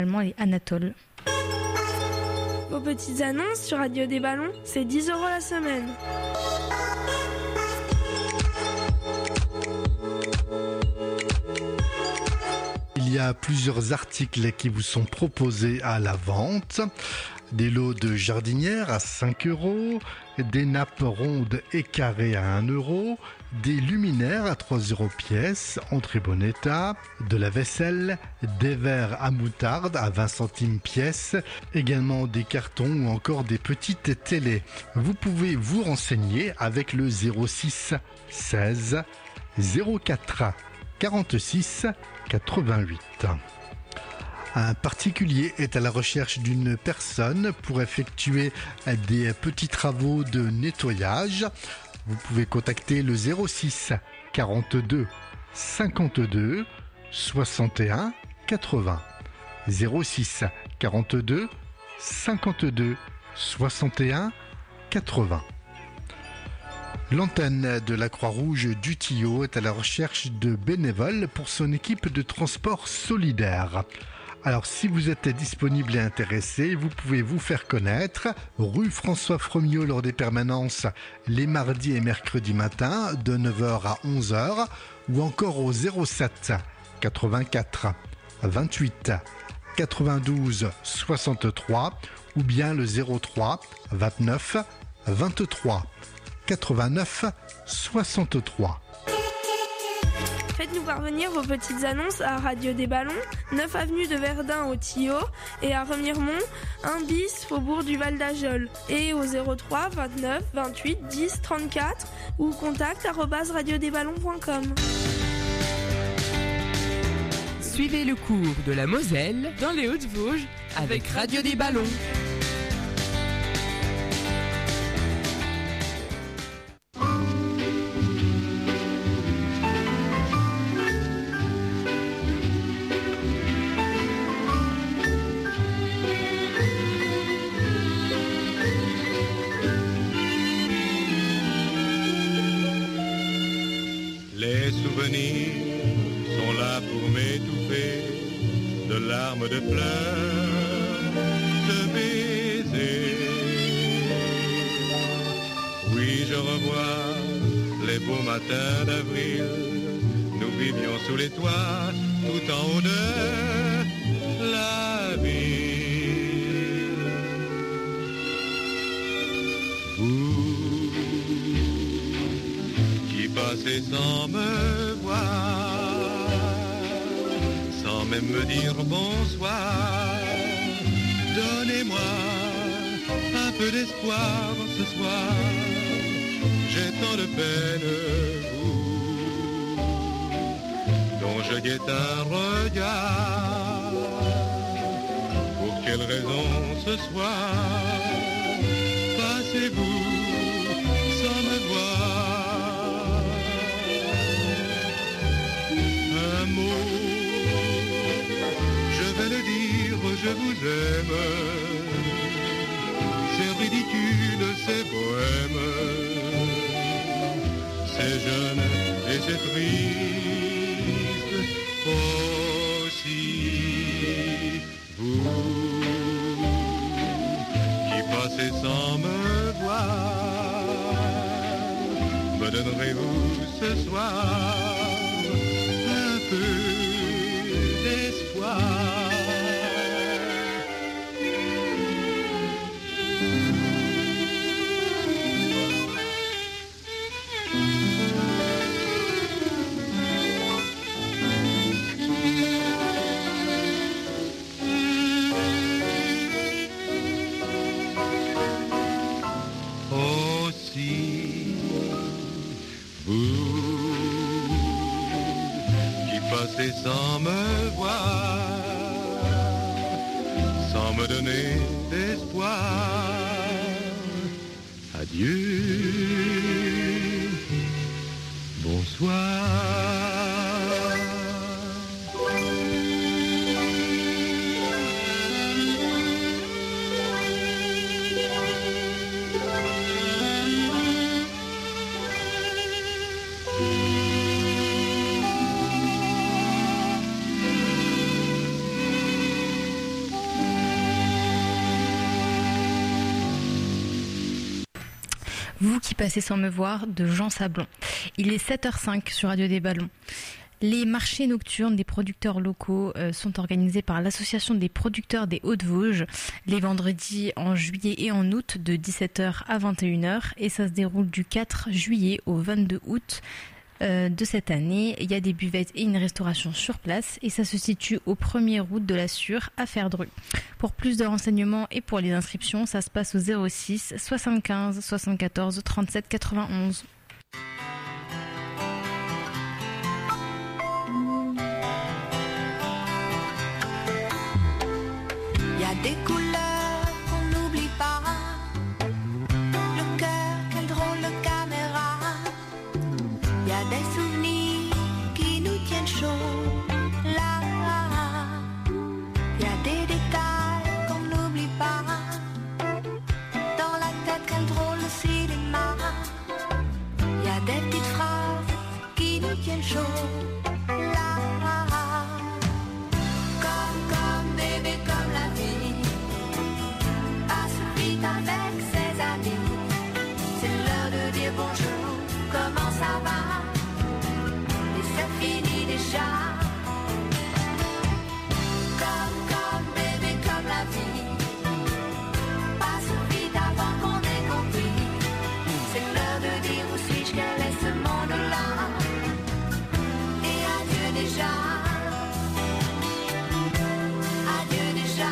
et Anatole. Vos petites annonces sur Radio des Ballons, c'est 10 € la semaine. Il y a plusieurs articles qui vous sont proposés à la vente. Des lots de jardinières à 5 €, des nappes rondes et carrées à 1 €, des luminaires à 3 € pièce, en très bon état, de la vaisselle, des verres à moutarde à 20 centimes pièce, également des cartons ou encore des petites télés. Vous pouvez vous renseigner avec le 06 16 04 46 88. Un particulier est à la recherche d'une personne pour effectuer des petits travaux de nettoyage. Vous pouvez contacter le 06 42 52 61 80. 06 42 52 61 80. L'antenne de la Croix-Rouge du Tillot est à la recherche de bénévoles pour son équipe de transport solidaire. Alors, si vous êtes disponible et intéressé, vous pouvez vous faire connaître rue François Fremiot lors des permanences les mardis et mercredis matins de 9h à 11h ou encore au 07 84 28 92 63 ou bien le 03 29 23 89 63. Faites-nous parvenir vos petites annonces à Radio des Ballons, 9 avenue de Verdun au Tillot et à Remiremont, 1 bis faubourg du Val d'Ajol et au 03 29 28 10 34 ou contact@radiodesballons.com. Suivez le cours de la Moselle dans les Hautes-Vosges avec Radio des Ballons. Les souvenirs sont là pour m'étouffer de larmes, de pleurs, de baisers. Oui, je revois les beaux matins d'avril. Nous vivions sous les toits, tout en haut de la ville. Vous qui passez sans me voir, sans même me dire bonsoir, donnez-moi un peu d'espoir ce soir. J'ai tant de peine, vous, dont je guette un regard. Pour quelle raison ce soir passez-vous sans me voir? Un mot, je vais le dire, je vous aime. C'est ridicule, c'est bohème. C'est jeune et c'est triste aussi. Vous qui passez sans me voir, me donnerez-vous ce soir un peu d'espoir? Passez sans me voir, sans me donner d'espoir. Adieu, bonsoir. Vous qui passez sans me voir de Jean Sablon. Il est 7h05 sur Radio des Ballons. Les marchés nocturnes des producteurs locaux sont organisés par l'Association des producteurs des Hauts-de-Vosges les vendredis en juillet et en août de 17h à 21h et ça se déroule du 4 juillet au 22 août de cette année. Il y a des buvettes et une restauration sur place et ça se situe au 1er route de la Sûre à Ferdru. Pour plus de renseignements et pour les inscriptions, ça se passe au 06 75 74 37 91. Il y a des couleurs qu'on n'oublie pas. Le cœur, quelle drôle de caméra. Il y a des souvenirs qui nous tiennent chaud. Là, il y a des détails qu'on n'oublie pas. Dans la tête, quel drôle de cinéma. Il y a des petites phrases qui nous tiennent chaud. Avec ses amis, c'est l'heure de dire bonjour, comment ça va? Et c'est fini déjà. Comme bébé, comme la vie, passe vite avant qu'on ait compris. C'est l'heure de dire où suis-je, quel est ce monde-là? Et adieu déjà. Adieu déjà.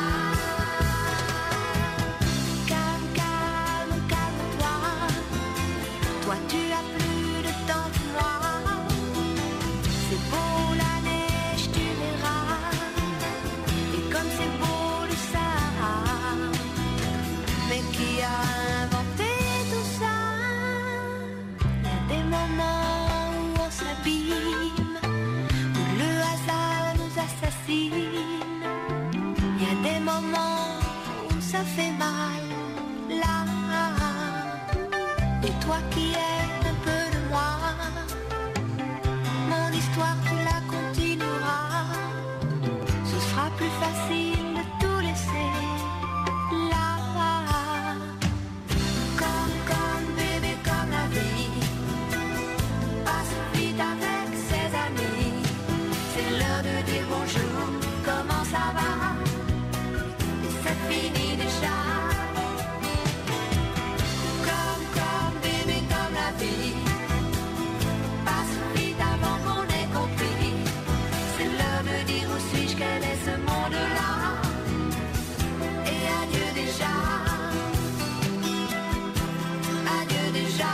Toi tu as plus de temps que moi. C'est beau la neige, tu verras. Et comme c'est beau le Sahara. Mais qui a inventé tout ça? Il y a des moments où on s'abîme, où le hasard nous assassine. Il y a des moments où ça fait mal. Là, et toi qui es un peu de moi, mon histoire tu la continueras. Ce sera plus facile de tout laisser là. Comme bébé, comme la vie, passe vite avec ses amis. C'est l'heure de dire bonjour, comment ça va? Et c'est fini déjà. Passe vite avant qu'on ait compris. C'est l'heure de dire où suis-je, quel est ce monde-là? Et adieu déjà. Adieu déjà.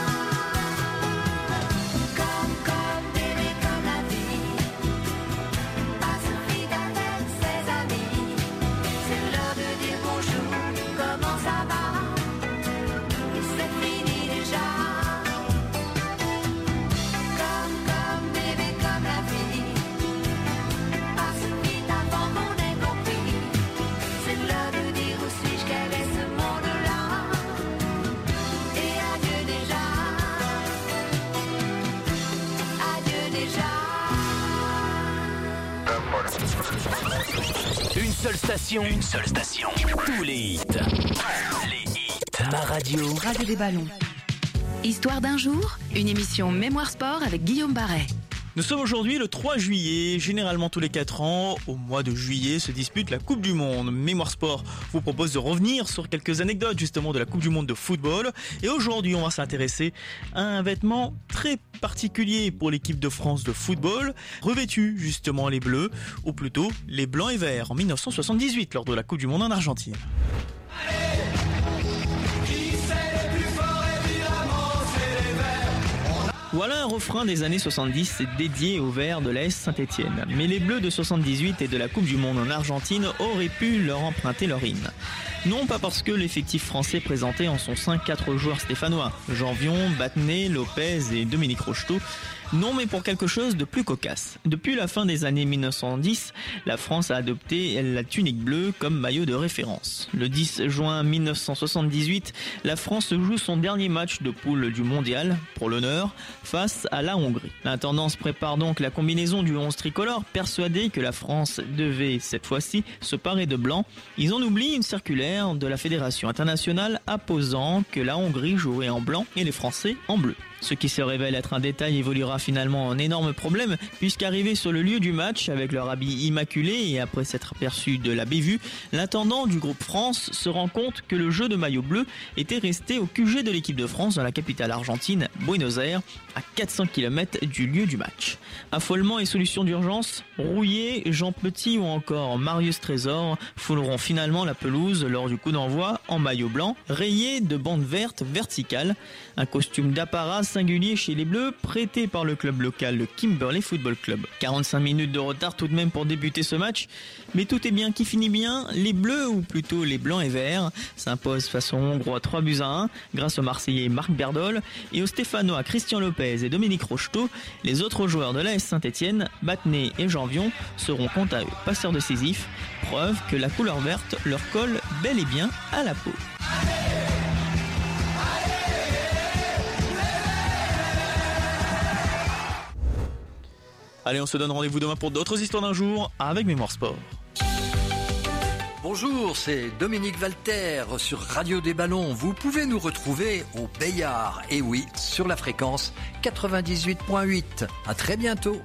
Comme bébé, comme la vie, passe vite avec ses amis. C'est l'heure de dire bonjour, comment ça va? Et c'est fini déjà. Une seule station. Tous les hits. Ma radio. Radio des Ballons. Histoire d'un jour, une émission Mémoire Sport avec Guillaume Barret. Nous sommes aujourd'hui le 3 juillet. Généralement tous les 4 ans, au mois de juillet, se dispute la Coupe du Monde. Mémoire Sport vous propose de revenir sur quelques anecdotes justement de la Coupe du Monde de football. Et aujourd'hui, on va s'intéresser à un vêtement très particulier pour l'équipe de France de football, revêtu justement les bleus, ou plutôt les blancs et verts, en 1978 lors de la Coupe du Monde en Argentine. Voilà un refrain des années 70 dédié aux Verts de l'AS Saint-Étienne. Mais les Bleus de 78 et de la Coupe du Monde en Argentine auraient pu leur emprunter leur hymne. Non pas parce que l'effectif français présentait en son sein 4 joueurs stéphanois, Janvion, Battenet, Lopez et Dominique Rocheteau, Non, mais pour quelque chose de plus cocasse. Depuis la fin des années 1910, la France a adopté la tunique bleue comme maillot de référence. Le 10 juin 1978, la France joue son dernier match de poule du mondial, pour l'honneur, face à la Hongrie. L'intendance prépare donc la combinaison du 11 tricolore, persuadé que la France devait, cette fois-ci, se parer de blanc. Ils en oublient une circulaire de la Fédération internationale apposant que la Hongrie jouerait en blanc et les Français en bleu. Ce qui se révèle être un détail évoluera finalement en énorme problème, puisqu'arrivé sur le lieu du match avec leur habit immaculé et après s'être aperçu de la bévue, l'intendant du groupe France se rend compte que le jeu de maillot bleu était resté au QG de l'équipe de France dans la capitale argentine, Buenos Aires, à 400 km du lieu du match. Affolement et solution d'urgence, Rouillet, Jean Petit ou encore Marius Trésor fouleront finalement la pelouse lors du coup d'envoi en maillot blanc, rayé de bandes vertes verticales, un costume d'apparat singulier chez les Bleus, prêté par le club local, le Kimberley Football Club. 45 minutes de retard tout de même pour débuter ce match, mais tout est bien qui finit bien. Les Bleus, ou plutôt les Blancs et Verts, s'imposent face aux Hongrois 3-1 grâce au Marseillais Marc Berdol et aux Stéphanois Christian Lopez et Dominique Rocheteau. Les autres joueurs de l'AS Saint-Etienne, Battenet et Janvion, seront quant à eux passeurs décisifs, preuve que la couleur verte leur colle bel et bien à la peau. Allez, on se donne rendez-vous demain pour d'autres histoires d'un jour avec Mémoire Sport. Bonjour, c'est Dominique Valter sur Radio des Ballons. Vous pouvez nous retrouver au Bayard, et oui, sur la fréquence 98.8. À très bientôt.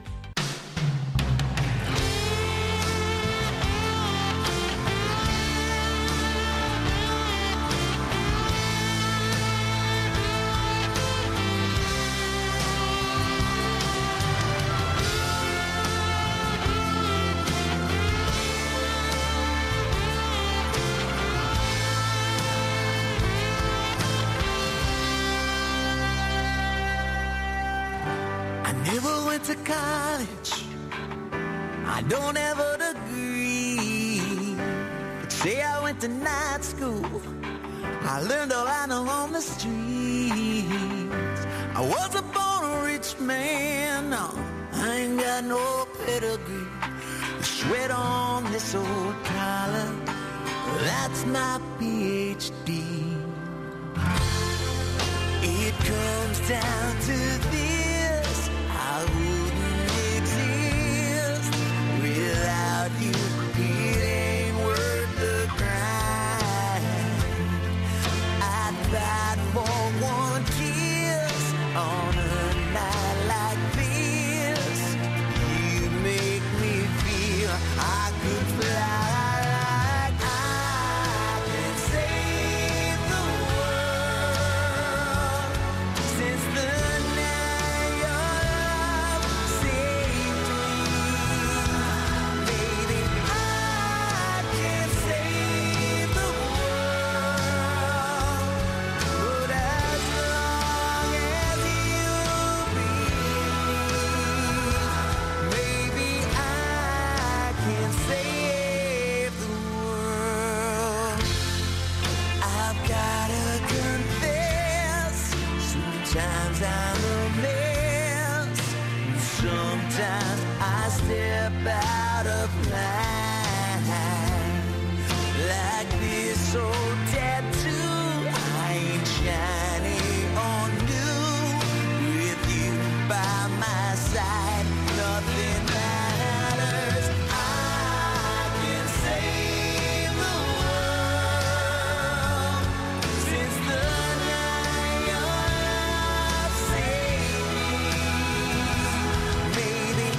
To college, I don't have a degree, but say I went to night school, I learned all I know on the streets. I wasn't born a rich man, no, I ain't got no pedigree. The sweat on this old collar, that's my PhD. It comes down to this, I wouldn't exist without you. It ain't worth the grind. I'd fight for one kiss on a night like this. You make me feel I could fly. Out of line, like this old tattoo, I ain't shiny on new. With you by my side, nothing matters. I can save the world since the night your love saved me. Maybe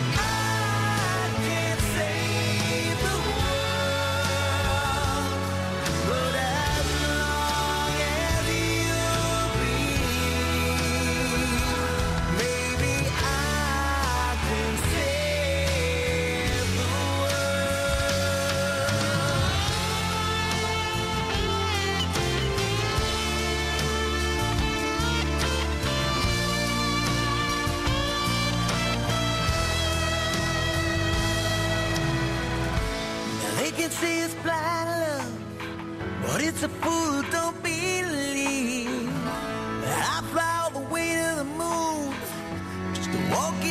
say it's blind love, but it's a fool who don't believe that I fly all the way to the moon just to walk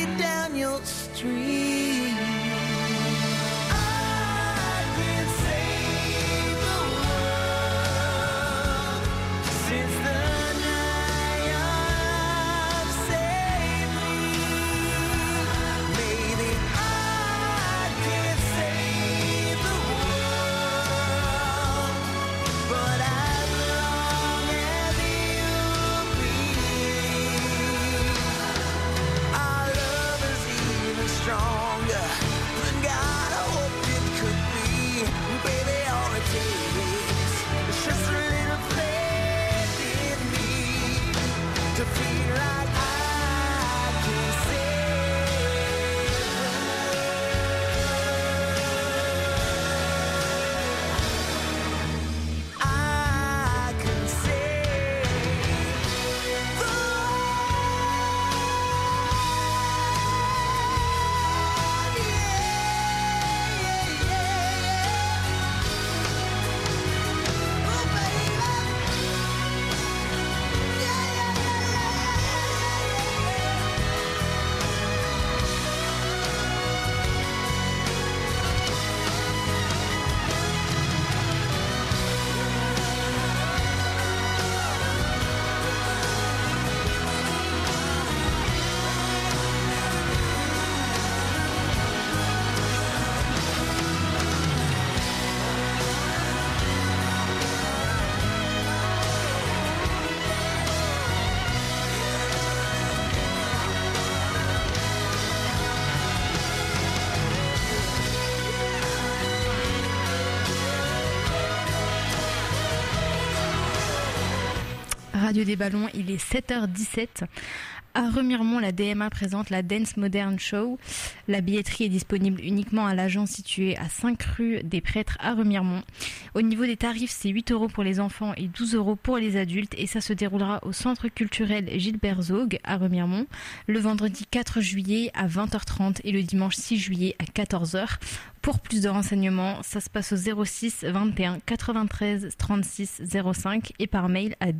Radio des Ballons, il est 7h17. À Remiremont, la DMA présente la Dance Modern Show. La billetterie est disponible uniquement à l'agence située à 5 rue des Prêtres à Remiremont. Au niveau des tarifs, c'est 8 € pour les enfants et 12 € pour les adultes et ça se déroulera au centre culturel Gilbert Zoog à Remiremont le vendredi 4 juillet à 20h30 et le dimanche 6 juillet à 14h. Pour plus de renseignements, ça se passe au 06 21 93 36 05 et par mail à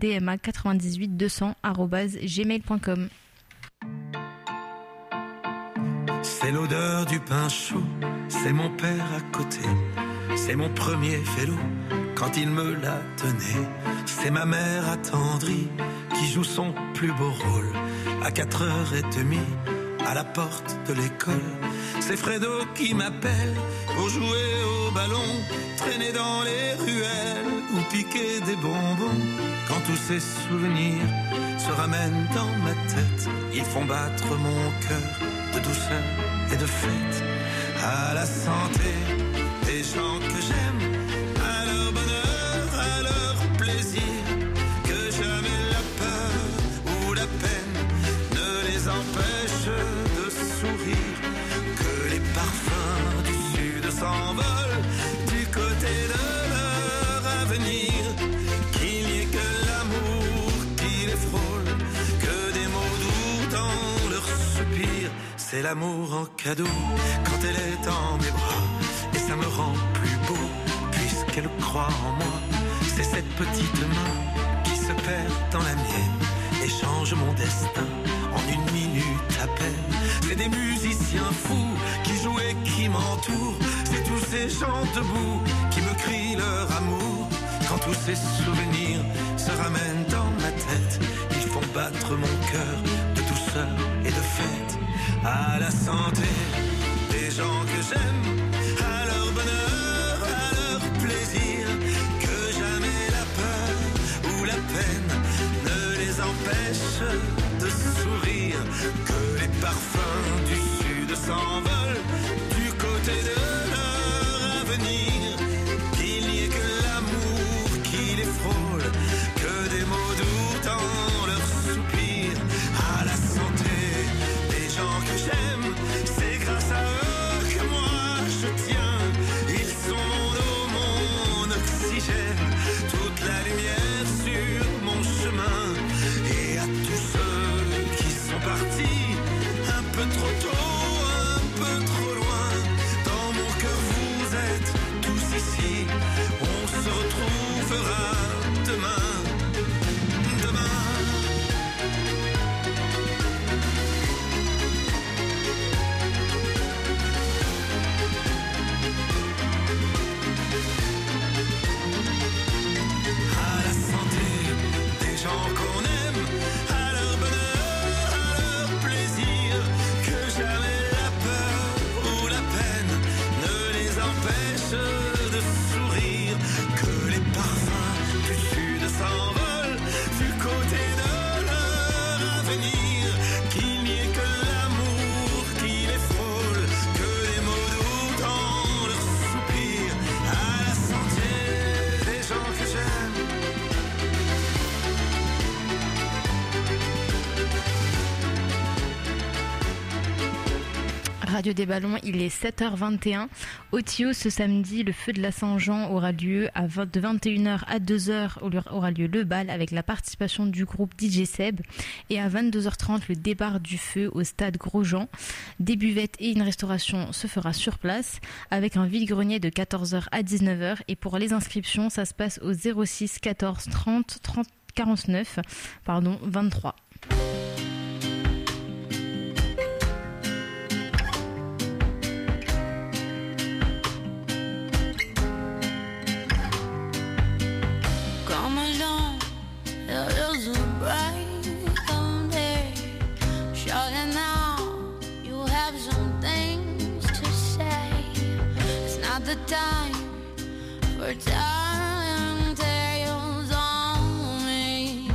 dma98200@gmail.com. C'est l'odeur du pain chaud, c'est mon père à côté, c'est mon premier vélo quand il me l'a donné. C'est ma mère attendrie qui joue son plus beau rôle à 4h30 à la porte de l'école. C'est Fredo qui m'appelle pour jouer au ballon, traîner dans les ruelles ou piquer des bonbons. Quand tous ces souvenirs se ramènent dans ma tête, ils font battre mon cœur de douceur et de fête. À la santé des gens que j'aime, à leur bonheur, à leur plaisir, que jamais la peur ou la peine ne les empêche de sourire, que les parfums du sud s'envolent du côté de leur avenir, qu'il n'y ait que l'amour qui les frôle, que des mots doux dans leurs soupirs. C'est l'amour en cadeau quand elle est dans mes bras, et ça me rend plus beau puisqu'elle croit en moi. C'est cette petite main qui se perd dans la mienne et change mon destin en une minute à peine. C'est des musiciens fous qui jouent et qui m'entourent, c'est tous ces gens debout qui me crient leur amour. Quand tous ces souvenirs se ramènent dans ma tête, ils font battre mon cœur de douceur et de fête. À la santé des gens que j'aime, à leur bonheur, à leur plaisir, que jamais la peur ou la peine ne les empêche de sourire, que les parfums du sud s'envolent du côté de leur avenir, qu'il n'y ait que l'amour qui les frôle, que des mots doux dans leurs soupirs. À la santé des gens que j'aime, c'est grâce à eux que moi je tiens. Ils sont mon eau, mon oxygène, toute la lumière sur mon chemin. Et à tous ceux qui sont partis un peu trop tôt, un peu trop loin, dans mon cœur vous êtes tous ici. On se retrouvera demain, demain. À la santé des gens qu'on aime, à leur bonheur, à leur plaisir, que jamais la peur ou la peine ne les empêche de sourire, que les parfums du sud s'envolent du côté de leur avenir, qu'il n'y ait que l'amour qui les frôle, que les mots doux dans leurs soupirs. À la santé des gens que j'aime. Radio des Ballons, il est 7h21. Au Tio, ce samedi, le feu de la Saint-Jean aura lieu de 21h à 2h aura lieu le bal avec la participation du groupe DJ Seb. Et à 22h30, le départ du feu au stade Grosjean. Des buvettes et une restauration se fera sur place avec un vide-grenier de 14h à 19h. Et pour les inscriptions, ça se passe au 06 14 30 30 49 23. Come along, it is a bright someday. Surely now you have some things to say. It's not the time for telling tales on me.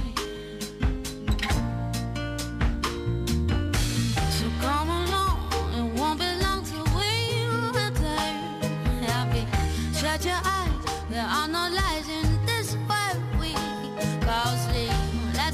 So come along, it won't be long till we're happy. Shut your eyes, there are no lies in this world we call sleep.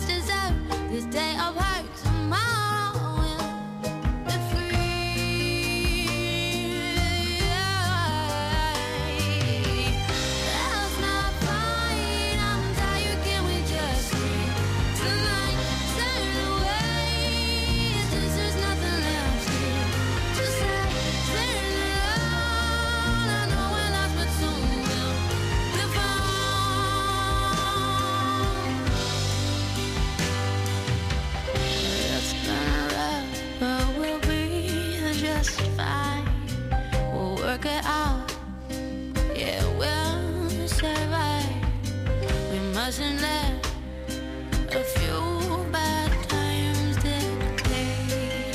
Wasn't there a few bad times did pay?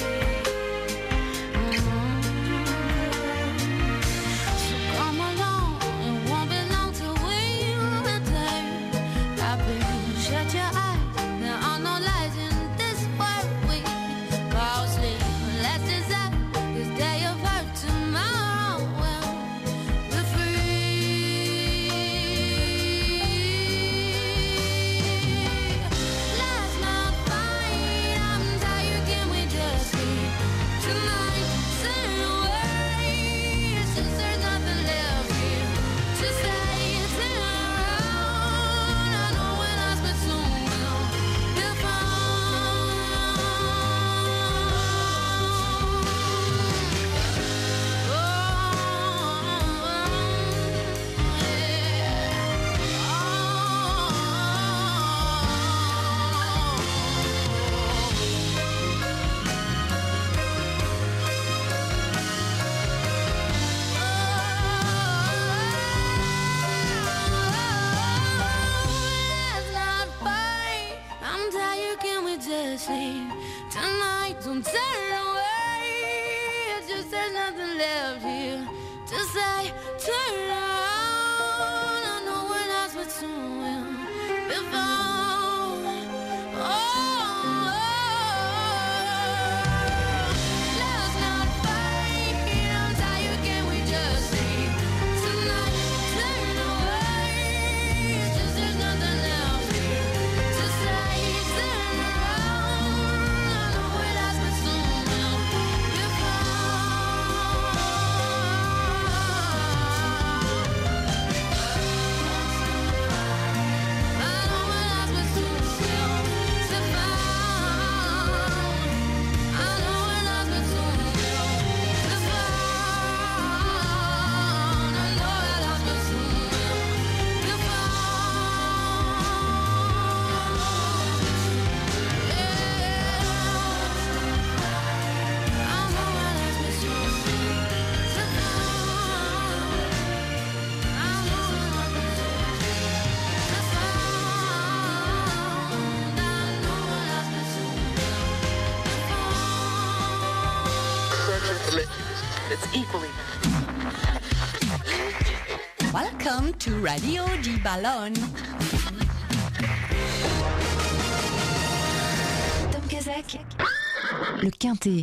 So come along, it won't be long till we return. Happy, shut your eyes, there are no lies in this world. We fall asleep, let's decide this day of hurt tomorrow. Well, we're free. Let's not fight, I'm tired, can we just leave tonight? Sail away, since there's nothing left here to say. Turn around, I know when I spit soon will be Let's not fight, I'm tired, can we just leave tonight? Don't turn away, it's just there's nothing left here to say. Turn around, I know we're lost, but soon we'll be found. Let's not fight, I'm tired, can we just leave tonight? Turn away, it's just there's nothing left here to say. Turn around, I know we're lost, but soon we'll be It's equally. Welcome to Radio di Ballon. Tom Kazak. Le Quintet.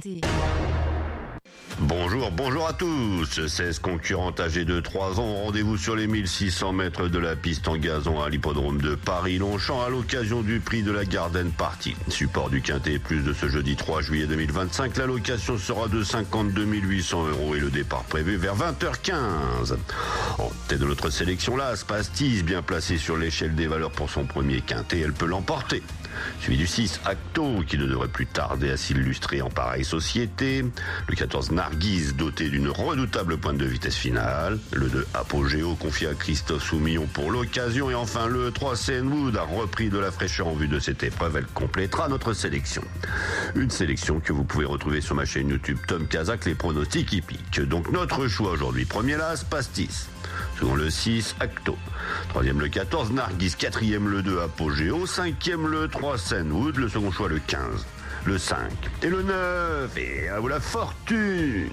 Bonjour à tous. 16 concurrentes âgées de 3 ans ont rendez-vous sur les 1600 mètres de la piste en gazon à l'hippodrome de Paris-Longchamp à l'occasion du prix de la Garden Party. Support du Quintet Plus de ce jeudi 3 juillet 2025, la location sera de 52 800 € et le départ prévu vers 20h15. En tête de notre sélection, l'As Pastis, bien placée sur l'échelle des valeurs pour son premier Quintet, elle peut l'emporter. Suivi du 6, Acto, qui ne devrait plus tarder à s'illustrer en pareille société. Le 14, Narguise, doté d'une redoutable pointe de vitesse finale. Le 2, Apogéo, confié à Christophe Soumillon pour l'occasion. Et enfin, le 3, Senwood, a repris de la fraîcheur en vue de cette épreuve. Elle complétera notre sélection. Une sélection que vous pouvez retrouver sur ma chaîne YouTube Tom Kazak, les pronostics hippiques. Donc notre choix aujourd'hui, premier, l'As Pastis. Second, le 6, Acto. Troisième, le 14, Narguise. Quatrième, le 2, Apogéo. Cinquième, le 3, Senwood. Le second choix, le 15, le 5 et le 9. Et à vous la fortune.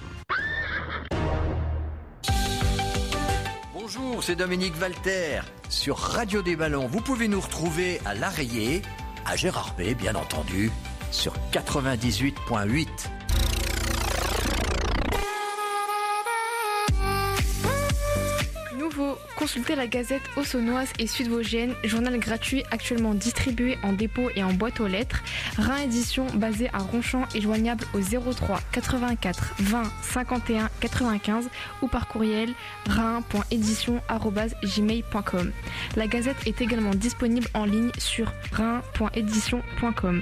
Bonjour, c'est Dominique Valter sur Radio des Ballons. Vous pouvez nous retrouver à l'Arrier, à Gérardmer, bien entendu, sur 98.8. Consultez la Gazette Haute-Saônoise et Sud-Vosgienne, journal gratuit actuellement distribué en dépôt et en boîte aux lettres. Rhin édition basée à Ronchamp et joignable au 03 84 20 51 95 ou par courriel rhin.édition@gmail.com. La Gazette est également disponible en ligne sur rhin.édition.com.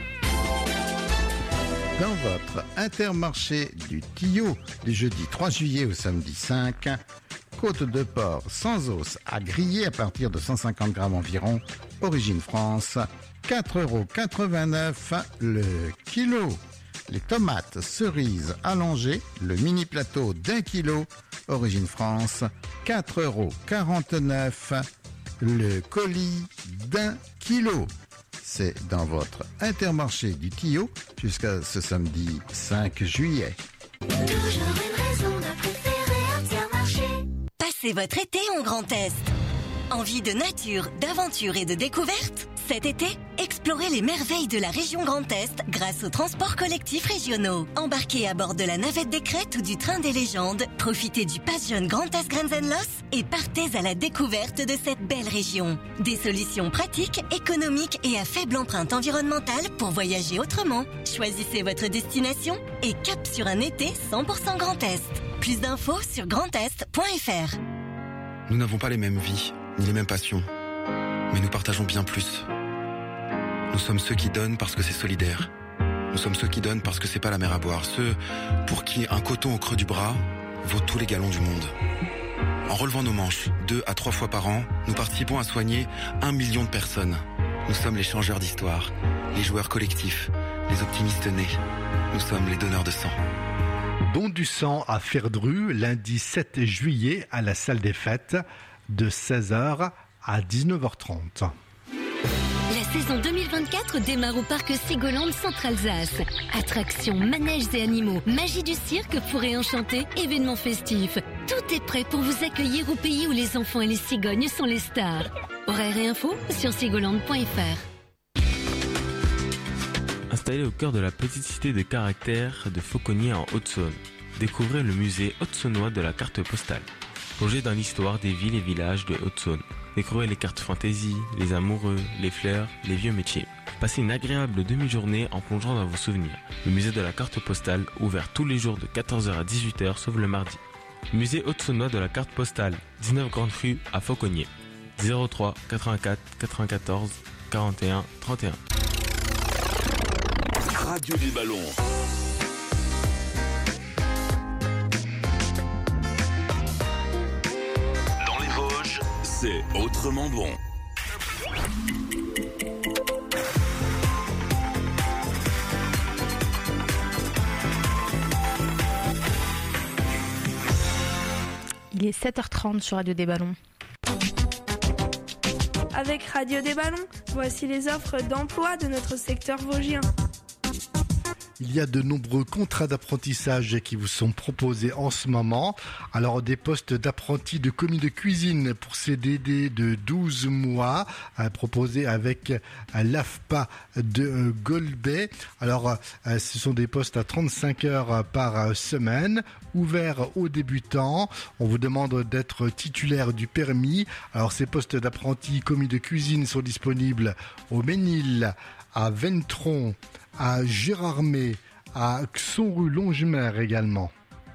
Dans votre Intermarché du Tillot, du jeudi 3 juillet au samedi 5, côte de porc sans os à griller à partir de 150 grammes environ, origine France, 4,89 € le kilo. Les tomates cerises allongées, le mini plateau d'1 kilo, origine France, 4,49 € le colis d'1 kilo. C'est dans votre Intermarché du Tillot jusqu'à ce samedi 5 juillet. Toujours une raison de préférer Intermarché. Passez votre été en Grand Est. Envie de nature, d'aventure et de découverte ? Cet été, explorez les merveilles de la région Grand Est grâce aux transports collectifs régionaux. Embarquez à bord de la navette des Crêtes ou du train des légendes, profitez du Pass Jeune Grand Est Grenzenlos et partez à la découverte de cette belle région. Des solutions pratiques, économiques et à faible empreinte environnementale pour voyager autrement. Choisissez votre destination et cap sur un été 100% Grand Est. Plus d'infos sur grandest.fr. Nous n'avons pas les mêmes vies, ni les mêmes passions, mais nous partageons bien plus. Nous sommes ceux qui donnent parce que c'est solidaire. Nous sommes ceux qui donnent parce que c'est pas la mer à boire. Ceux pour qui un coton au creux du bras vaut tous les gallons du monde. En relevant nos manches 2 à 3 fois par an, nous participons à soigner 1 million de personnes. Nous sommes les changeurs d'histoire, les joueurs collectifs, les optimistes nés. Nous sommes les donneurs de sang. Don du sang à Ferdru, lundi 7 juillet à la salle des fêtes, de 16h à 19h30. La saison 2024 démarre au parc Sigoland Centre-Alsace. Attractions, manèges et animaux, magie du cirque pour réenchanter, événements festifs. Tout est prêt pour vous accueillir au pays où les enfants et les cigognes sont les stars. Horaires et infos sur sigoland.fr. Installé au cœur de la petite cité de caractère de Fauconnier en Haute-Saône, découvrez le musée haute-saônois de la carte postale. Plongez dans l'histoire des villes et villages de Haute-Saône. Découvrez les cartes fantaisie, les amoureux, les fleurs, les vieux métiers. Passez une agréable demi-journée en plongeant dans vos souvenirs. Le musée de la carte postale, ouvert tous les jours de 14h à 18h, sauf le mardi. Musée haute-saônois de la carte postale, 19 Grande Rue à Fauconnier. 03 84 94 41 31. Radio des Ballons. Dans les Vosges, c'est autrement bon. Il est 7h30 sur Radio des Ballons. Avec Radio des Ballons, voici les offres d'emploi de notre secteur vosgien. Il y a de nombreux contrats d'apprentissage qui vous sont proposés en ce moment. Alors, des postes d'apprentis de commis de cuisine pour CDD de 12 mois, proposés avec l'AFPA de Golbet. Alors, ce sont des postes à 35 heures par semaine, ouverts aux débutants. On vous demande d'être titulaire du permis. Alors, ces postes d'apprentis commis de cuisine sont disponibles au Ménil, à Ventron, à Gérardmer, à Xonru-Longemer également.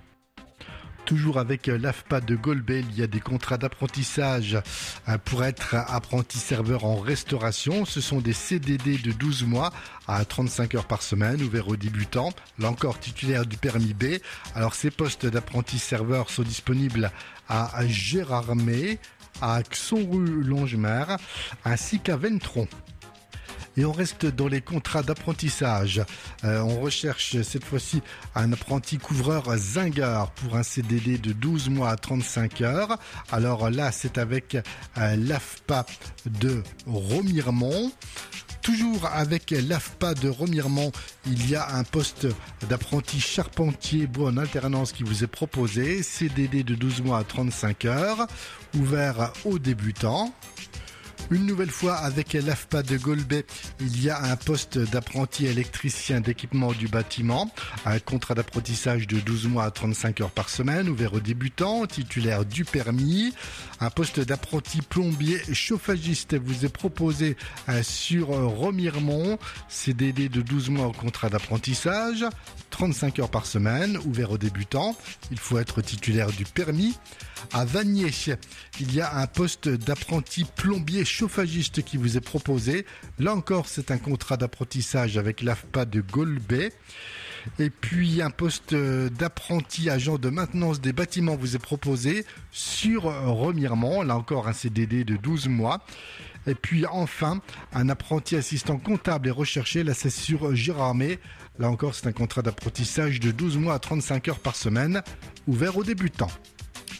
Toujours avec l'AFPA de Golbet, il y a des contrats d'apprentissage pour être apprenti serveur en restauration. Ce sont des CDD de 12 mois à 35 heures par semaine, ouverts aux débutants. Là encore, titulaire du permis B. Alors, ces postes d'apprenti serveur sont disponibles à Gérardmer, à Xonru-Longemer, ainsi qu'à Ventron. Et on reste dans les contrats d'apprentissage. On recherche cette fois-ci un apprenti couvreur zingueur pour un CDD de 12 mois à 35 heures. Alors là, c'est avec l'AFPA de Remiremont. Toujours avec l'AFPA de Remiremont, il y a un poste d'apprenti charpentier bois en alternance qui vous est proposé. CDD de 12 mois à 35 heures, ouvert aux débutants. Une nouvelle fois avec l'AFPA de Golbet, il y a un poste d'apprenti électricien d'équipement du bâtiment, un contrat d'apprentissage de 12 mois à 35 heures par semaine, ouvert aux débutants, titulaire du permis. Un poste d'apprenti plombier chauffagiste vous est proposé sur Remiremont, CDD de 12 mois au contrat d'apprentissage, 35 heures par semaine, ouvert aux débutants. Il faut être titulaire du permis. À Vanier, il y a un poste d'apprenti plombier chauffagiste qui vous est proposé. Là encore, c'est un contrat d'apprentissage avec l'AFPA de Golbet. Et puis, un poste d'apprenti agent de maintenance des bâtiments vous est proposé sur Remiremont. Là encore, un CDD de 12 mois. Et puis, enfin, un apprenti assistant comptable est recherché. Là, c'est sur Gérardmer. Là encore, c'est un contrat d'apprentissage de 12 mois à 35 heures par semaine, ouvert aux débutants.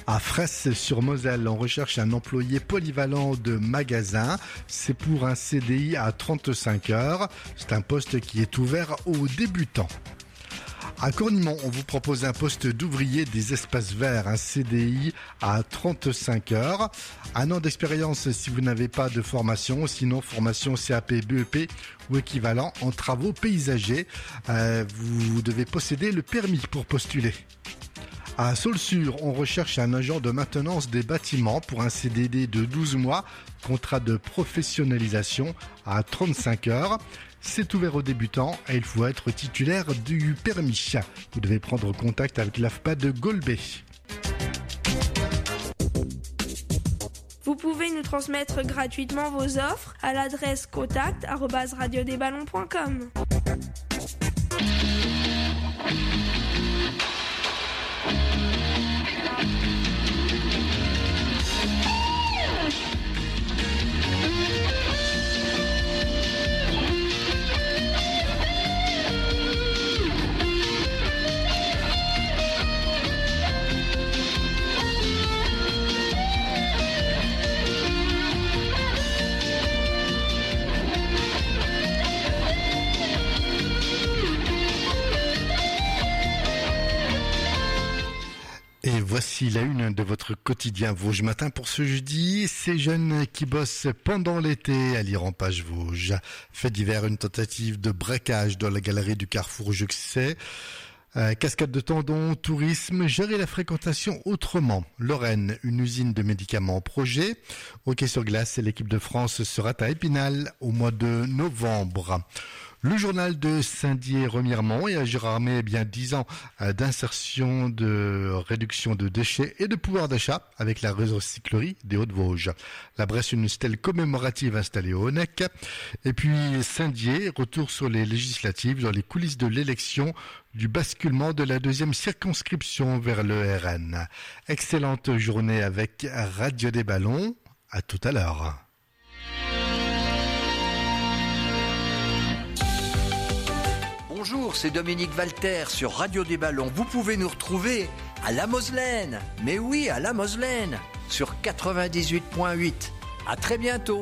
À Fresse-sur-Moselle, on recherche un employé polyvalent de magasin. C'est pour un CDI à 35 heures. C'est un poste qui est ouvert aux débutants. À Cornimont, on vous propose un poste d'ouvrier des espaces verts, un CDI à 35 heures. 1 an d'expérience si vous n'avez pas de formation, sinon formation CAP, BEP ou équivalent en travaux paysagers. Vous devez posséder le permis pour postuler. À Saulsure, on recherche un agent de maintenance des bâtiments pour un CDD de 12 mois, contrat de professionnalisation à 35 heures. C'est ouvert aux débutants et il faut être titulaire du permis. Vous devez prendre contact avec l'AFPA de Golbet. Vous pouvez nous transmettre gratuitement vos offres à l'adresse contact@radiodesballons.com. Et voici la une de votre quotidien Vosges Matin pour ce jeudi. Ces jeunes qui bossent pendant l'été à lire en page Vosges. Fait divers, une tentative de braquage dans la galerie du Carrefour Juxet. Cascade de tendons, tourisme, gérer la fréquentation autrement. Lorraine, une usine de médicaments en projet. Hockey sur glace, l'équipe de France sera à Épinal au mois de novembre. Le journal de Saint-Dié-Remiremont et à Gérardmer, 10 ans d'insertion, de réduction de déchets et de pouvoir d'achat avec la recyclerie des Hauts-de-Vosges. La Bresse, une stèle commémorative installée au Honeck. Et puis Saint-Dié, retour sur les législatives dans les coulisses de l'élection du basculement de la 2e circonscription vers le RN. Excellente journée avec Radio des Ballons. À tout à l'heure. Bonjour, c'est Dominique Walter sur Radio des Ballons. Vous pouvez nous retrouver à La Moselaine. Mais oui, à La Moselaine, sur 98.8. À très bientôt.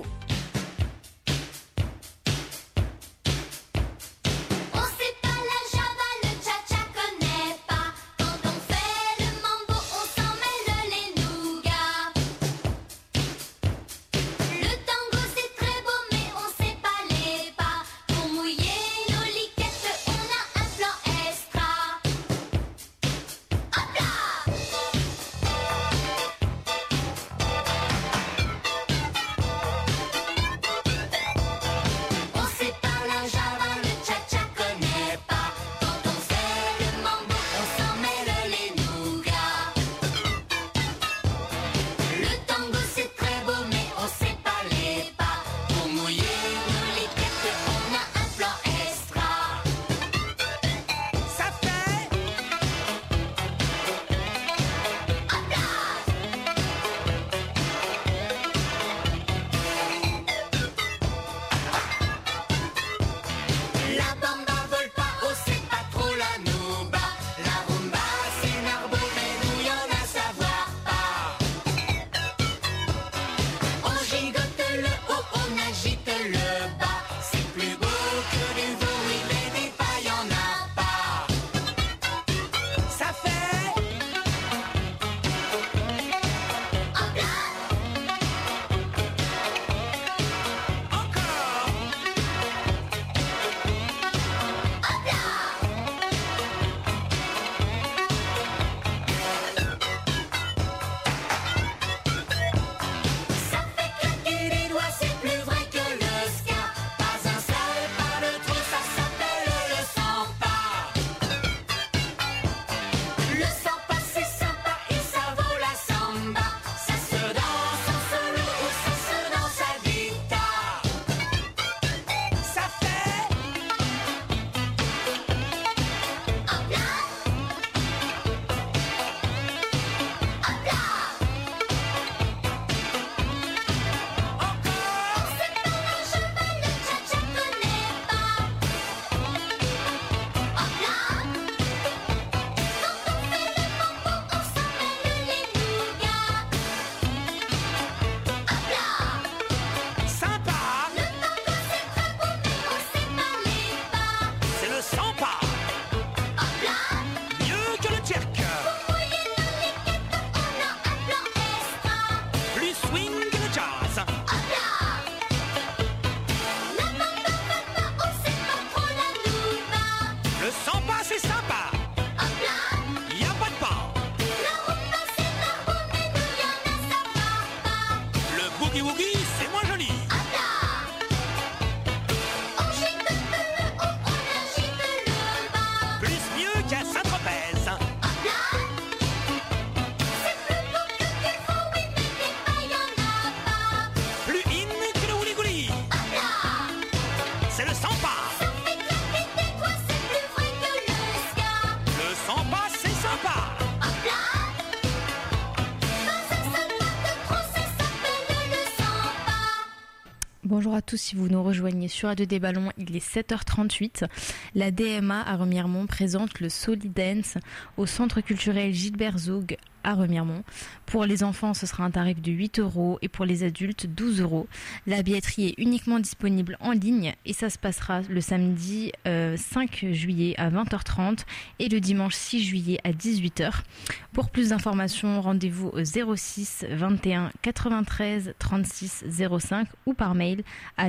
Bonjour à tous, si vous nous rejoignez sur Radio des Ballons, il est 7h38. La DMA à Remiremont présente le Solidance au Centre culturel Gilbert Zoug à Remiremont. Pour les enfants, ce sera un tarif de 8 € et pour les adultes, 12 €. La billetterie est uniquement disponible en ligne et ça se passera le samedi 5 juillet à 20h30 et le dimanche 6 juillet à 18h. Pour plus d'informations, rendez-vous au 06 21 93 36 05 ou par mail à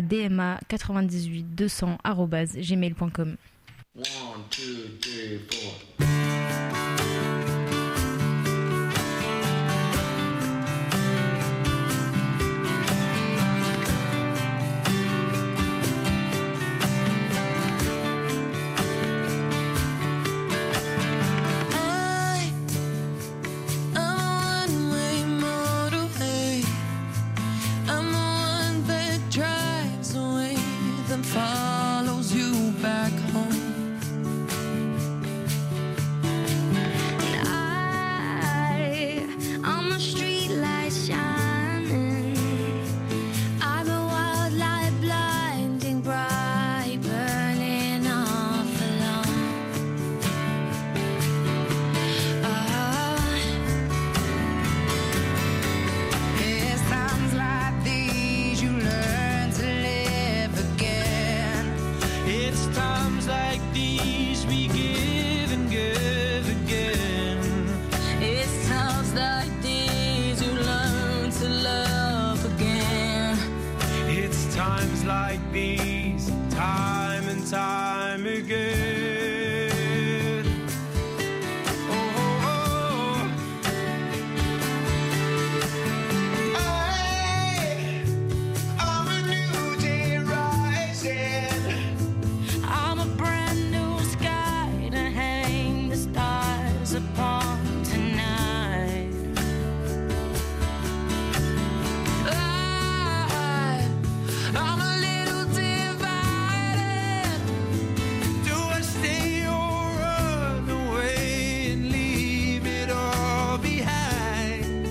dma98200@gmail.com. 1, 2, 3, 4. Follows you back home. I'm a street light shining. I'm a wild light blinding bright, burning off alone. It's times like these you learn to live again. It's times like these we give and give again. It's times like these you learn to love again. It's times like these, time and time again. Oh, I'm a new day rising. I'm a brand new sky to hang the stars upon tonight. I'm a little divided. Do I stay or run away and leave it all behind?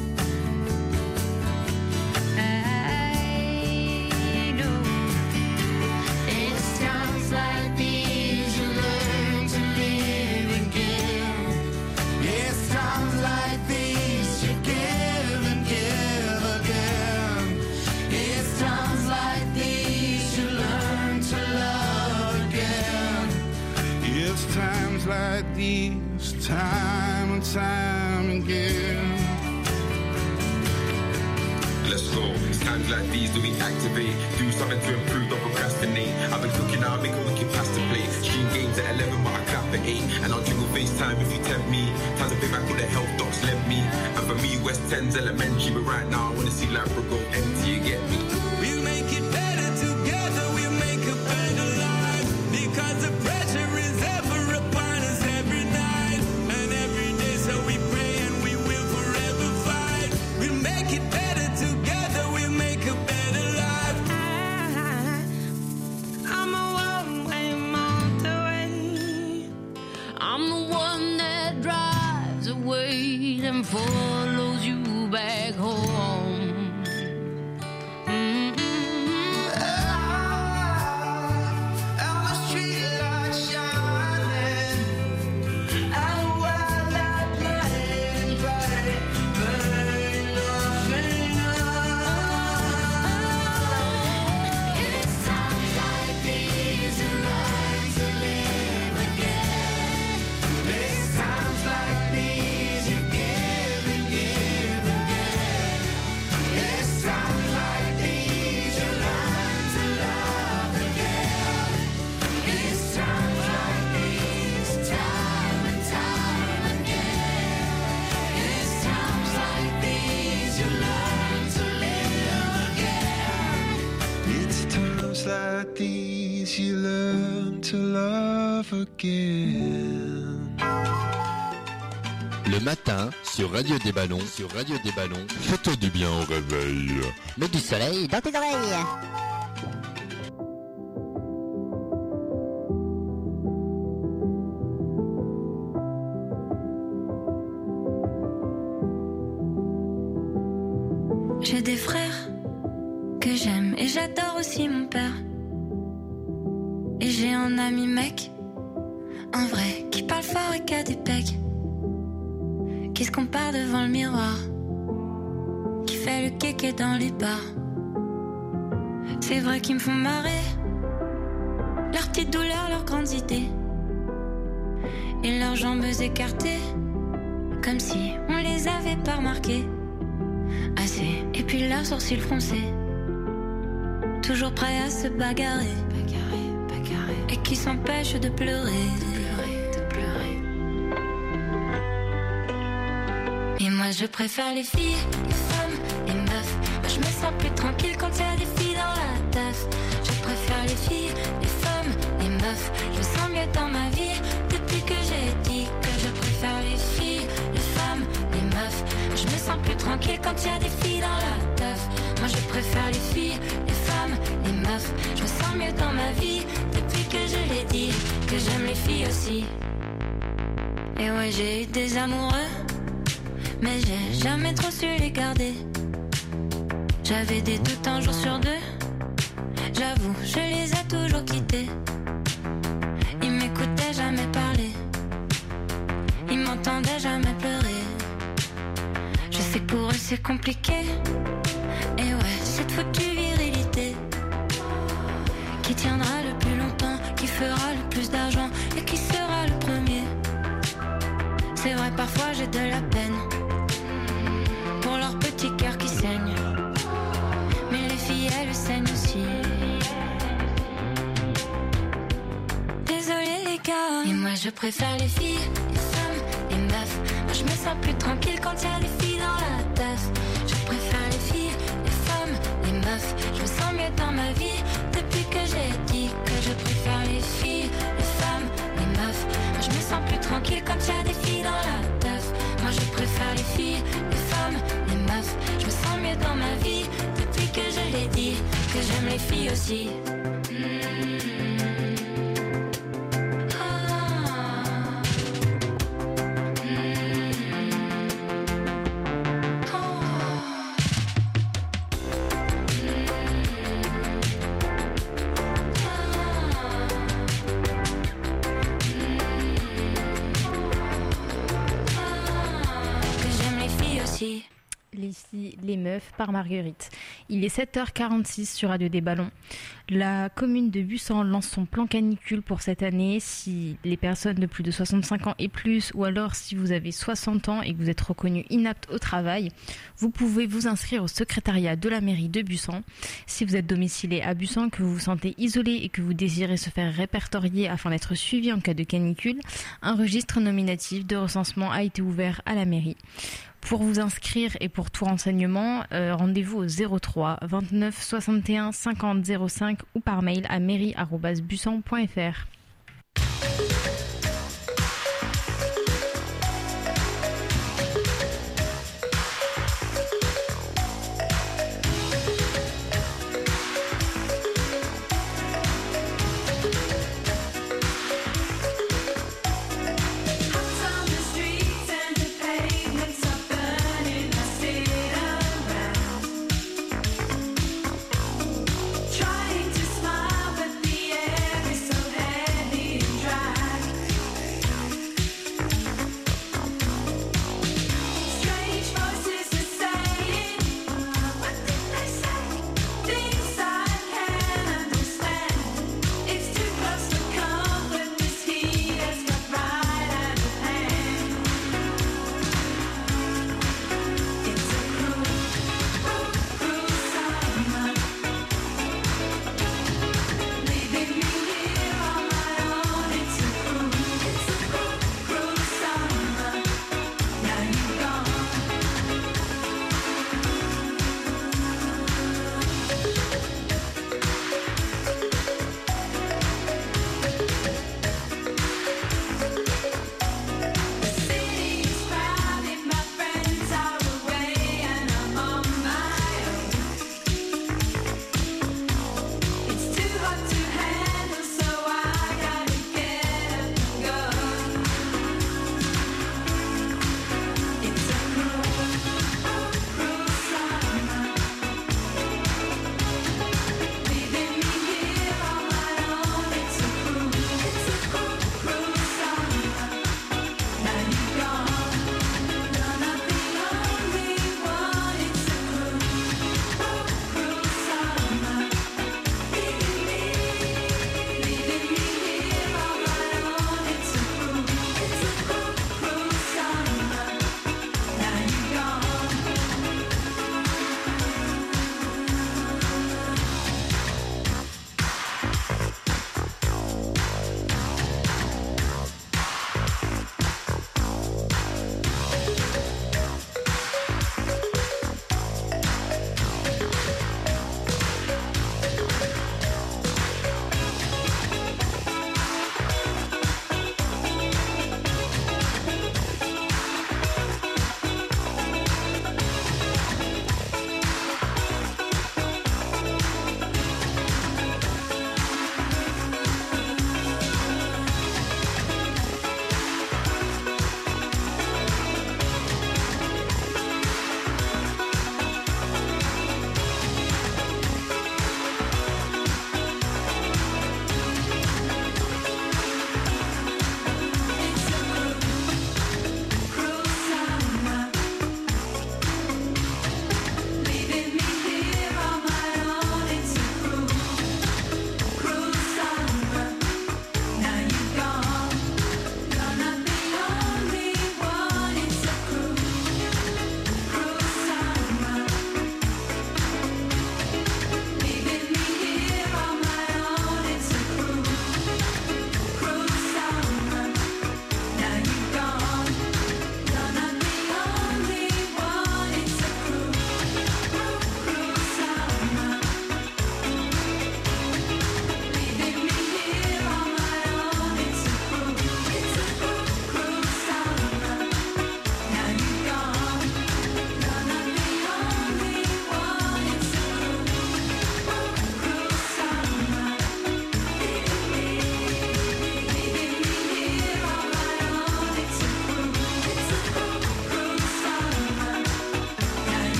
I know it's times like these you learn to live again. It's times like these you give and give again. It's times like these you learn to love again. It's times like these, time and time again. Let's go. It's times like these that we activate. Do something to improve, don't procrastinate. I've been cooking now, make a wicked pasta plate. Stream games at 11, but I clap at 8. And I'll jingle FaceTime if you tempt me. Time to pay back all the health docs left me. And for me, West 10's elementary. But right now, I wanna see Labra go empty, you get me? We'll make it better together, we'll make a better life. Because the pressure is ever upon us every night and every day. So we pray and we will forever fight. We'll make it better together, we'll make a better life. I'm a one-way motorway. I'm the one that drives away and follows you back home. I'm a street light shining. I'm a wild light blinding bright, burning off and on. It's times like these you learn to live again. It's times like these you give and give again. It's times like these you learn to love again. It's times like these, time and time again. It's times like these you learn to live again. It's times like these you learn to love again. Le matin, sur Radio des Ballons, fais-toi du bien au réveil. Mets du soleil dans tes oreilles. J'ai des frères que j'aime et j'adore aussi mon père. Et j'ai un ami mec, un vrai, qui parle fort et qui a des pecs, qui se compare devant le miroir, qui fait le kéké dans les bars. C'est vrai qu'ils me font marrer, leurs petites douleurs, leurs grandes idées, et leurs jambes écartées, comme si on les avait pas remarquées assez. Et puis leurs sourcils froncés, toujours prêts à se bagarrer, et qui s'empêchent de pleurer. Et moi je préfère les filles, les femmes, les meufs. Moi je me sens plus tranquille quand il y a des filles dans la teuf. Je préfère les filles, les femmes, les meufs. Je me sens mieux dans ma vie depuis que j'ai dit que je préfère les filles, les femmes, les meufs. Je me sens plus tranquille quand il y a des filles dans la teuf. Moi je préfère les filles, les femmes, les meufs. Je me sens mieux dans ma vie depuis que je l'ai dit que j'aime les filles aussi. Et ouais, j'ai eu des amoureux, mais j'ai jamais trop su les garder. J'avais des doutes un jour sur deux, j'avoue, je les ai toujours quittés. Ils m'écoutaient jamais parler, ils m'entendaient jamais pleurer. Je sais que pour eux c'est compliqué, et ouais, cette foutue virilité qui tiendra le plus longtemps, qui fera le plus d'argent et qui sera le premier. C'est vrai, parfois j'ai de la peine pour leur petit cœur qui saigne, mais les filles elles saignent aussi. Désolé les gars. Et moi je préfère les filles, les femmes, les meufs. Moi je me sens plus tranquille quand il y a des filles dans la teuf. Je préfère les filles, les femmes, les meufs. Je me sens mieux dans ma vie depuis que j'ai dit que je préfère les filles, les femmes, les meufs. Moi je me sens plus tranquille quand il y a des filles dans la teuf. Moi je préfère les filles, les femmes, les meufs. Je me sens mieux dans ma vie depuis que je l'ai dit que j'aime les filles aussi. Les meufs par Marguerite. Il est 7h46 sur Radio des Ballons. La commune de Bussan lance son plan canicule pour cette année. Si les personnes de plus de 65 ans et plus, ou alors si vous avez 60 ans et que vous êtes reconnu inapte au travail, vous pouvez vous inscrire au secrétariat de la mairie de Bussan. Si vous êtes domicilié à Bussan, que vous vous sentez isolé et que vous désirez se faire répertorier afin d'être suivi en cas de canicule, un registre nominatif de recensement a été ouvert à la mairie. Pour vous inscrire et pour tout renseignement, rendez-vous au 03 29 61 50 05 ou par mail à mairie@bussan.fr. Trying to smile, but the air is so heavy and dry.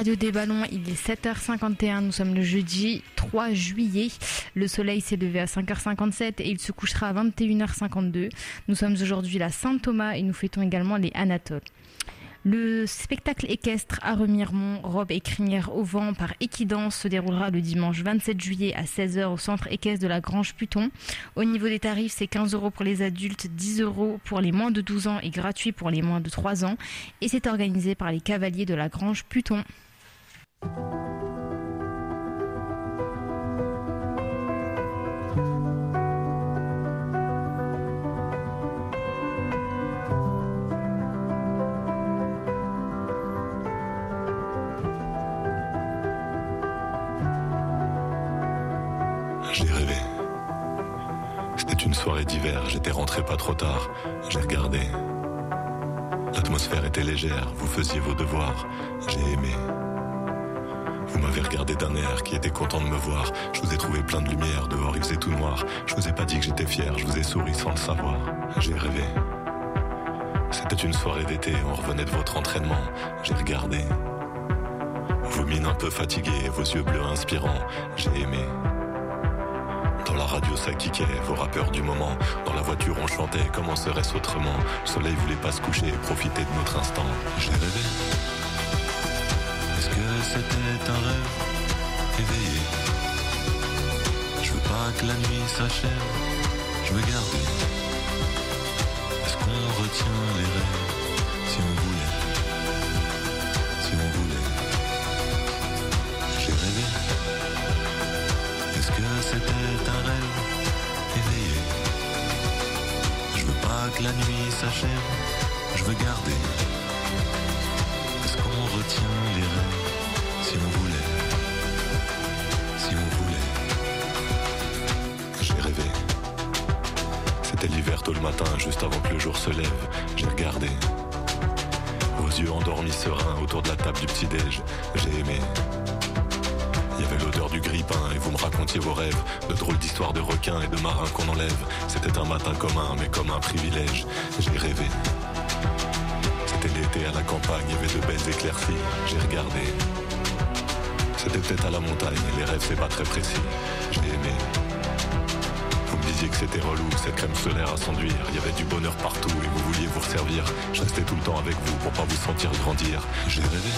Radio des Ballons, il est 7h51, nous sommes le jeudi 3 juillet. Le soleil s'est levé à 5h57 et il se couchera à 21h52. Nous sommes aujourd'hui la Saint-Thomas et nous fêtons également les Anatoles. Le spectacle équestre à Remiremont, robe et crinière au vent par Équidance se déroulera le dimanche 27 juillet à 16h au centre équestre de la Grange Puton. Au niveau des tarifs, c'est 15 € pour les adultes, 10 € pour les moins de 12 ans et gratuit pour les moins de 3 ans. Et c'est organisé par les cavaliers de la Grange Puton. J'ai rêvé. C'était une soirée d'hiver, j'étais rentré pas trop tard. J'ai regardé. L'atmosphère était légère, vous faisiez vos devoirs. J'ai aimé. Vous m'avez regardé d'un air qui était content de me voir. Je vous ai trouvé plein de lumière, dehors il faisait tout noir. Je vous ai pas dit que j'étais fier, je vous ai souri sans le savoir. J'ai rêvé. C'était une soirée d'été, on revenait de votre entraînement. J'ai regardé. Vos mines un peu fatiguées, vos yeux bleus inspirants. J'ai aimé. Dans la radio ça kickait, vos rappeurs du moment. Dans la voiture on chantait, comment serait-ce autrement? Le soleil voulait pas se coucher, profiter de notre instant. J'ai rêvé. Est-ce que c'était un rêve éveillé? Je veux pas que la nuit s'achève, je veux garder. Est-ce qu'on retient les rêves? Si on voulait, si on voulait. J'ai rêvé. Est-ce que c'était un rêve éveillé? Je veux pas que la nuit s'achève, je veux garder. Est-ce qu'on retient les rêves? Si on voulait, si on voulait. J'ai rêvé. C'était l'hiver tôt le matin, juste avant que le jour se lève. J'ai regardé. Vos yeux endormis sereins autour de la table du petit-déj. J'ai aimé. Il y avait l'odeur du grille-pain et vous me racontiez vos rêves. De drôles d'histoires de requins et de marins qu'on enlève. C'était un matin commun mais comme un privilège. J'ai rêvé. C'était l'été à la campagne, il y avait de belles éclaircies. J'ai regardé. C'était peut-être à la montagne, les rêves c'est pas très précis. J'ai aimé. Vous me disiez que c'était relou, cette crème solaire à s'enduire. Il y avait du bonheur partout et vous vouliez vous resservir. Je restais tout le temps avec vous pour pas vous sentir grandir. J'ai rêvé.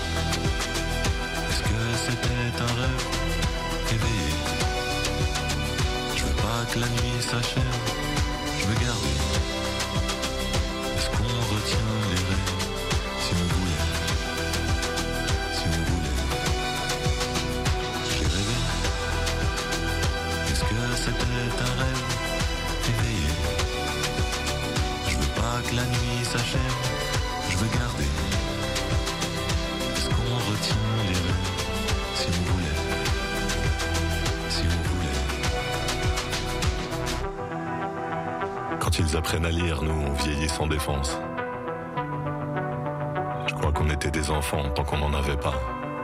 C'était un rêve éveillé. Je veux pas que la nuit s'achève, je veux garder. Est-ce qu'on retient les rêves? Si on voulait, si on voulait. J'ai rêvé. Est-ce que c'était un rêve éveillé? Je veux pas que la nuit s'achève, je veux garder. Est-ce qu'on retient les rêves? Si on voulait, si on voulait. Quand ils apprennent à lire, nous, on vieillit sans défense. Je crois qu'on était des enfants tant qu'on n'en avait pas.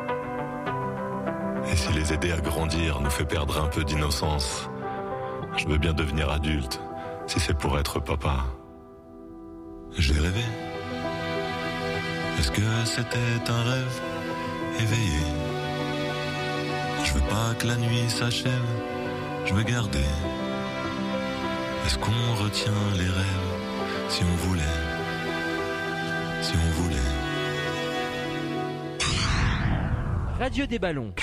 Et si les aider à grandir nous fait perdre un peu d'innocence, je veux bien devenir adulte, si c'est pour être papa. J'ai rêvé. Est-ce que c'était un rêve éveillé? Je veux pas que la nuit s'achève, je veux garder. Est-ce qu'on retient les rêves? Si on voulait, si on voulait. Radio des Ballons.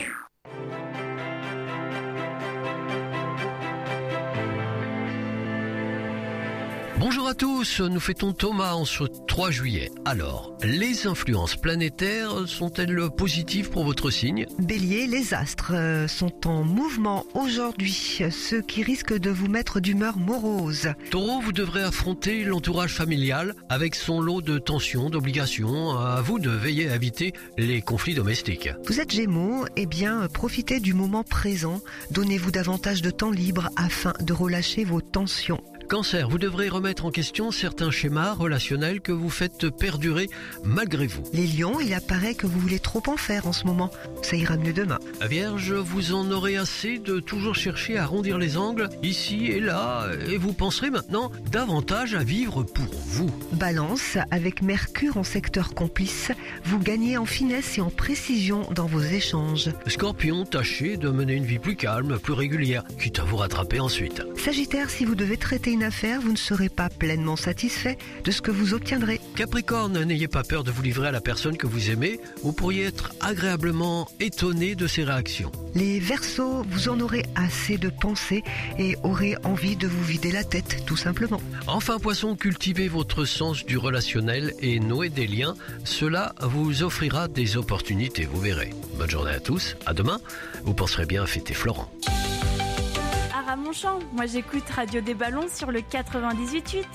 Bonjour à tous, nous fêtons Thomas en ce 3 juillet. Alors, les influences planétaires sont-elles positives pour votre signe? Bélier, les astres sont en mouvement aujourd'hui, ce qui risque de vous mettre d'humeur morose. Taureau, vous devrez affronter l'entourage familial avec son lot de tensions, d'obligations. À vous de veiller à éviter les conflits domestiques. Vous êtes Gémeaux, eh bien, profitez du moment présent. Donnez-vous davantage de temps libre afin de relâcher vos tensions. Cancer, vous devrez remettre en question certains schémas relationnels que vous faites perdurer malgré vous. Les lions, il apparaît que vous voulez trop en faire en ce moment. Ça ira mieux demain. Vierge, vous en aurez assez de toujours chercher à arrondir les angles ici et là, et vous penserez maintenant davantage à vivre pour vous. Balance, avec Mercure en secteur complice, vous gagnez en finesse et en précision dans vos échanges. Scorpion, tâchez de mener une vie plus calme, plus régulière, quitte à vous rattraper ensuite. Sagittaire, si vous devez traiter une affaire, vous ne serez pas pleinement satisfait de ce que vous obtiendrez. Capricorne, n'ayez pas peur de vous livrer à la personne que vous aimez, vous pourriez être agréablement étonné de ses réactions. Les Verseaux, vous en aurez assez de pensées et aurez envie de vous vider la tête, tout simplement. Enfin, Poisson, cultivez votre sens du relationnel et nouez des liens. Cela vous offrira des opportunités, vous verrez. Bonne journée à tous, à demain. Vous penserez bien à fêter Florent. À Ramonchamp, moi j'écoute Radio des Ballons sur le 98.8.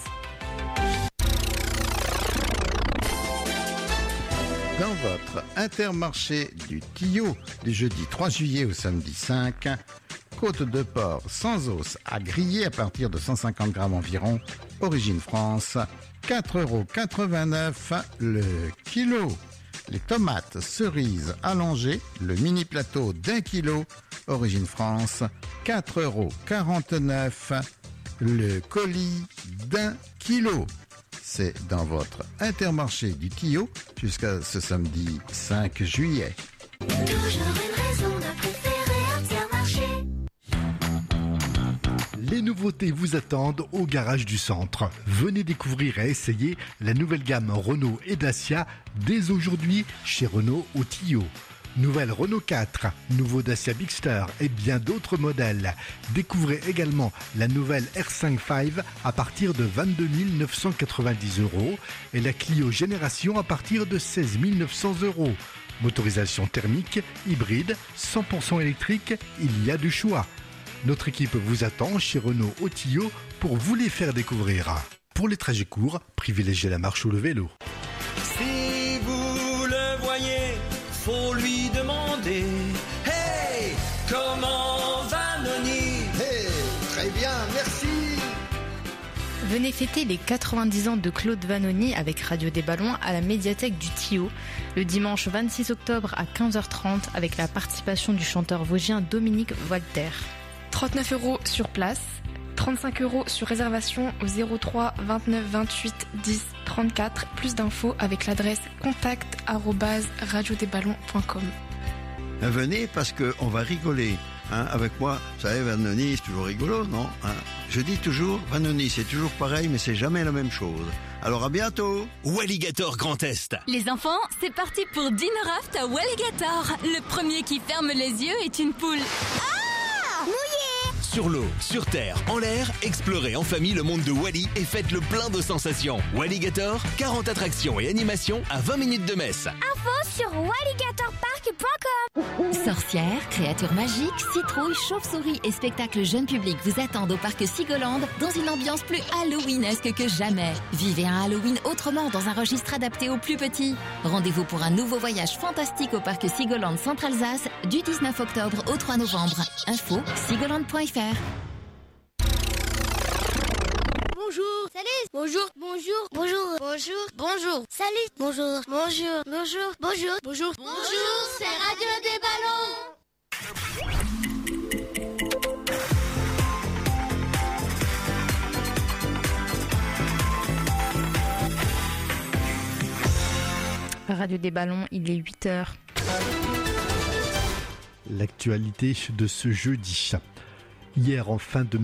Dans votre Intermarché du Tillot, du jeudi 3 juillet au samedi 5, côte de porc sans os à griller à partir de 150 grammes environ, origine France, 4,89 € le kilo. Les tomates cerises allongées, le mini plateau d'1 kilo, origine France, 4,49 € le colis d'1 kilo. C'est dans votre Intermarché du Tillot jusqu'à ce samedi 5 juillet. Toujours une raison de préférer Intermarché. Les nouveautés vous attendent au garage du centre. Venez découvrir et essayer la nouvelle gamme Renault et Dacia dès aujourd'hui chez Renault au Tillot. Nouvelle Renault 4, nouveau Dacia Bigster et bien d'autres modèles. Découvrez également la nouvelle R5 5 à partir de 22 990 € et la Clio Génération à partir de 16 900 €. Motorisation thermique, hybride, 100% électrique, il y a du choix. Notre équipe vous attend chez Renault au Tillot pour vous les faire découvrir. Pour les trajets courts, privilégiez la marche ou le vélo. Si vous le voyez, faut lui demander. Hey, comment va Noni? Hey, très bien, merci. Venez fêter les 90 ans de Claude Vanoni avec Radio des Ballons à la médiathèque du Tillot le dimanche 26 octobre à 15h30 avec la participation du chanteur vosgien Dominique Walter. 39 € sur place, 35 € sur réservation au 03 29 28 10 34. Plus d'infos avec l'adresse contact@radiodesballons.com. Venez parce qu'on va rigoler. Avec moi, vous savez, Vanoni, c'est toujours rigolo, non? Je dis toujours, Vanoni, c'est toujours pareil, mais c'est jamais la même chose. Alors à bientôt. Walligator Grand Est. Les enfants, c'est parti pour Dinner Raft à Walligator. Le premier qui ferme les yeux est une poule. Ah, mouillé. Sur l'eau, sur terre, en l'air, explorez en famille le monde de Wally et faites le plein de sensations. Walligator, 40 attractions et animations à 20 minutes de Metz. Info sur walligatorpark.com. Sorcières, créatures magiques, citrouilles, chauves-souris et spectacles jeune public vous attendent au parc Sigoland dans une ambiance plus halloweenesque que jamais. Vivez un Halloween autrement dans un registre adapté aux plus petits. Rendez-vous pour un nouveau voyage fantastique au parc Sigoland Centre-Alsace du 19 octobre au 3 novembre. Info sigoland.fr. Bonjour. Salut. Bonjour. Bonjour. Bonjour. Bonjour. Bonjour. Salut. Bonjour. Bonjour. Bonjour. Bonjour. Bonjour. Bonjour. C'est Radio des Ballons. Radio des Ballons, il est 8h. L'actualité de ce jeudi. Hier, en fin de